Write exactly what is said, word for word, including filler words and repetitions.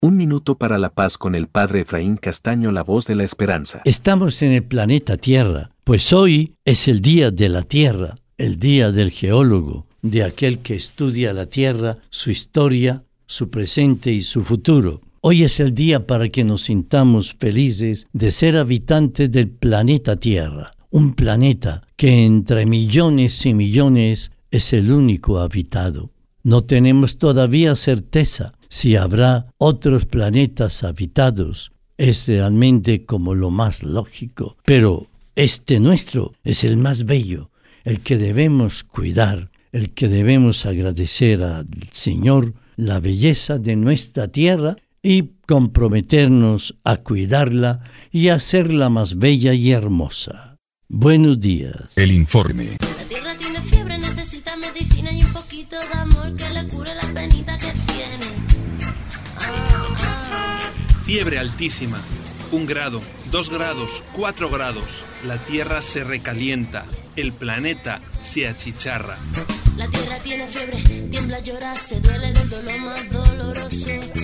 Un minuto para la paz con el Padre Efraín Castaño, la voz de la esperanza. Estamos en el planeta Tierra, pues hoy es el día de la Tierra, el día del geólogo, de aquel que estudia la Tierra, su historia, su presente y su futuro. Hoy es el día para que nos sintamos felices de ser habitantes del planeta Tierra, un planeta que entre millones y millones es el único habitado. No tenemos todavía certeza si habrá otros planetas habitados. Es realmente como lo más lógico. Pero este nuestro es el más bello, el que debemos cuidar, el que debemos agradecer al Señor la belleza de nuestra tierra y comprometernos a cuidarla y a hacerla más bella y hermosa. Buenos días. El informe. La tierra tiene fiebre, necesita medicina y un poquito de amor que le cure la penita que tiene. Ah, ah. Fiebre altísima, un grado, dos grados, cuatro grados. La tierra se recalienta, el planeta se achicharra. La tierra tiene fiebre, tiembla, llora, se duele del dolor más doloroso.